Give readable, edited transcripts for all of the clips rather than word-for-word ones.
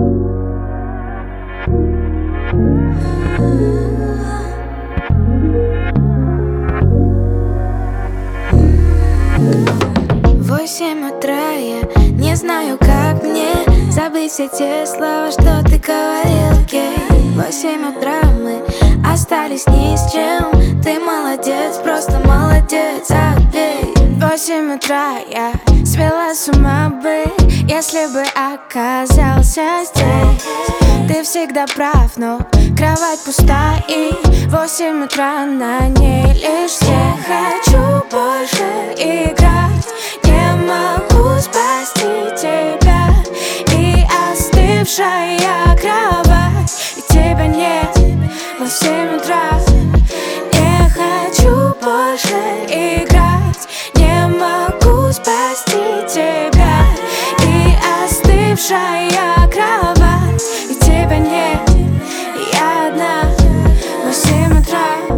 Восемь утра, я не знаю, как мне забыть все те слова, что ты говорил, гей. 8 утра, мы остались ни с чем. Ты молодец, просто молодец, отбей. 8 утра, я свела с ума бы, если бы оказался здесь. Ты всегда прав, но кровать пуста, и 8 утра на ней лишь все. Хочу больше играть, не могу спасти тебя. И остывшая кровать, и тебя нет. 8 утра, не хочу больше играть, не могу спасти тебя. И остывшая кровать, и тебя нет. Я одна. 8 утра.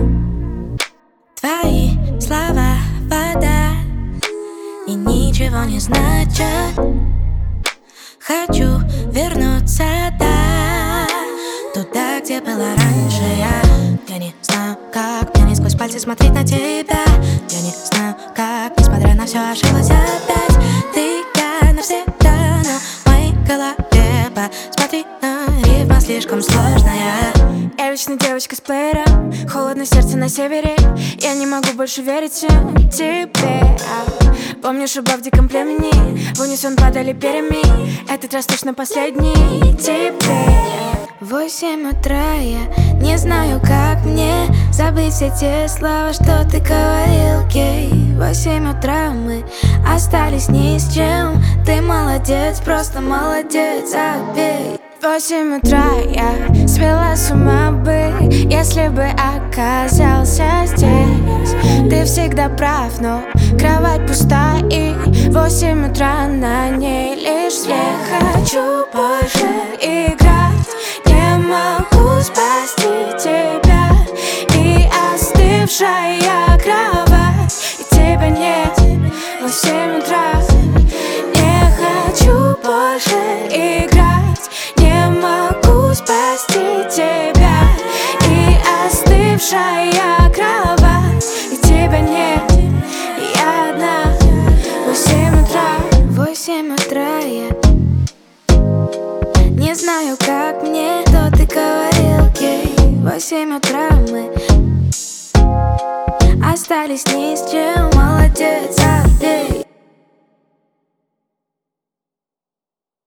Твои слова вода и ничего не значат. Хочу вернуться, да, туда, где было раньше. Я не знаю, как мне не сквозь пальцы смотреть на тебя. Я не знаю, как, несмотря на все, ошиблась опять. Ты я навсегда, но в моей голове посмотри на рифма слишком сложная. Я вечно девочка с плеером, холодное сердце на севере. Я не могу больше верить тебе. Помнишь оба в диком племени, в унисон падали перьями. Этот раз точно последний тебе. 8 утра, я не знаю, как мне забыть все те слова, что ты говорил, гей. 8 утра, мы остались ни с чем. Ты молодец, просто молодец, отбей. 8 утра, я свела с ума бы, если бы оказался здесь. Ты всегда прав, но кровать пуста, и 8 утра на ней лишь свет. Хочу больше играть, не могу спасти тебя. И остывшая кровать, и тебя нет. 8 утра, не хочу больше играть, не могу спасти тебя. И остывшая кровать, и тебя нет. Я одна. 8 утра. 8 утра, я не знаю, как мне, что ты говорил, гей. 8 утра, мы остались ни с чем. Молодец, отбей.